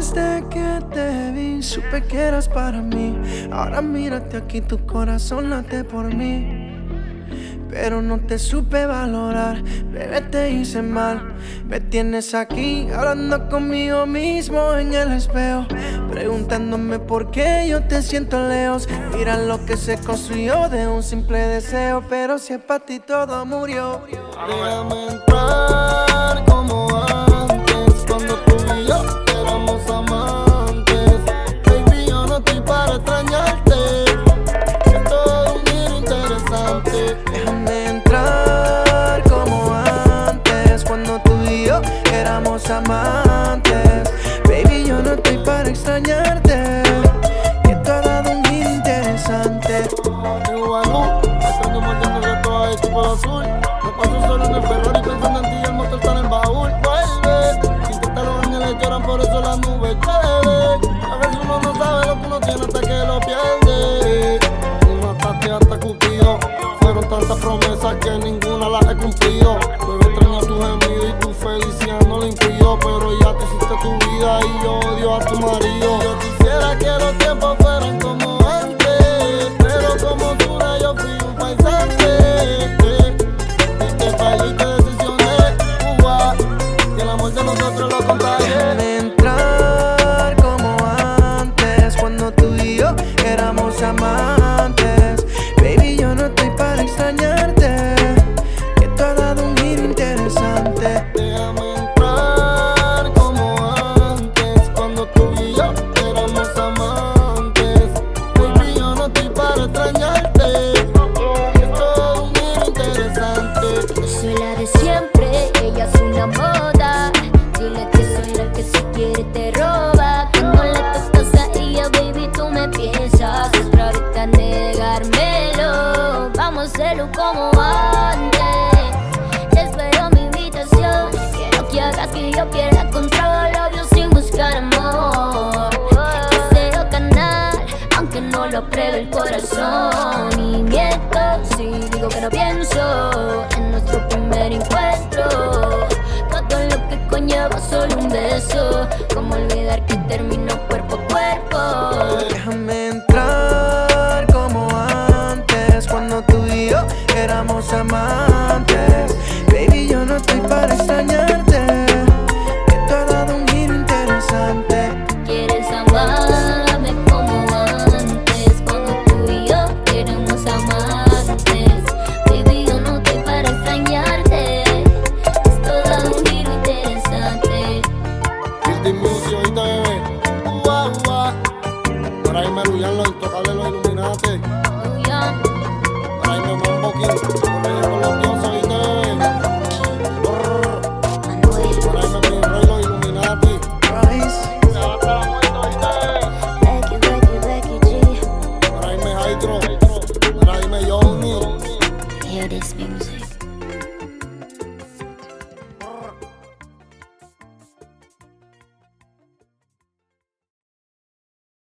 Desde que te vi, supe que eras para mí. Ahora mírate aquí, tu corazón late por mí. Pero no te supe valorar, bebé, te hice mal. Me tienes aquí hablando conmigo mismo en el espejo, preguntándome por qué yo te siento lejos. Mira lo que se construyó de un simple deseo, pero si es para ti todo murió. Déjame entrar como antes, cuando tú y yo éramos amantes. Baby, yo no estoy para extrañarte, es todo un giro interesante. Déjame entrar como antes, cuando tú y yo éramos amantes. Baby, yo no estoy para extrañarte, que tú has dado un giro interesante. Estando mordiendo todo ahí, tipo azul. Me paso solo en el Ferrari pensando en ti y el motor está en el baúl. Vuelve, sin que los ángeles lloran, por eso las nubes llueven. A veces uno no sabe lo que uno tiene hasta que lo pierde. Tú mataste hasta Cupido, fueron tantas promesas que ninguna las he cumplido. Bebé, extraño tu gemido y tu felicidad no la impidió, pero ya tú hiciste tu vida y yo odio a tu marido. Yo quisiera que los tiempos fueran como antes, pero como tú yo fui un paisante. Y te fallé y te decepcioné, que el amor de nosotros lo contagié. Déjame entrar como antes, cuando tú y yo éramos amantes. Baby, yo no estoy para extrañarte, que tú has dado un giro interesante. Déjame entrar como antes, cuando tú y yo éramos amantes. Baby, yo no estoy para extrañarte, es todo un giro interesante. Yo soy la de siempre, ella es una moda. Dile que soy la que si quiere te roba. Cuando le tocas a ella, baby, tú me piensas otra ahorita negármelo. Vamos a hacerlo como antes. Te espero en mi habitación. Quiero que hagas que yo pierda control, obvio sin buscar amor. Deseo ganar, aunque no lo apruebe el corazón. Y miento si digo que no pienso en nuestro primer encuentro. Todo lo que conlleva solo un beso. Como olvidar que terminó cuerpo a cuerpo. Déjame entrar como antes, cuando tú y yo éramos amantes. Baby, yo no estoy para extrañarte, que tú has dado un giro interesante. Quieres amarme como antes, cuando tú y yo éramos amantes. Baby, yo no estoy para extrañarte, es todo un giro interesante. Guilty Music, oíste, bebé. Por ahí me Luyan los intocables, los Illuminati. Oh, yeah. Por ahí me Mambo King, por ahí con los dioses, oíste, bebé. Manuel, Por ahí me Rey, los Illuminati. Rice. Se va hasta la muerte, oíste. Becky G. Por ahí me Hydro, por ahí me Johnny. Hear this music.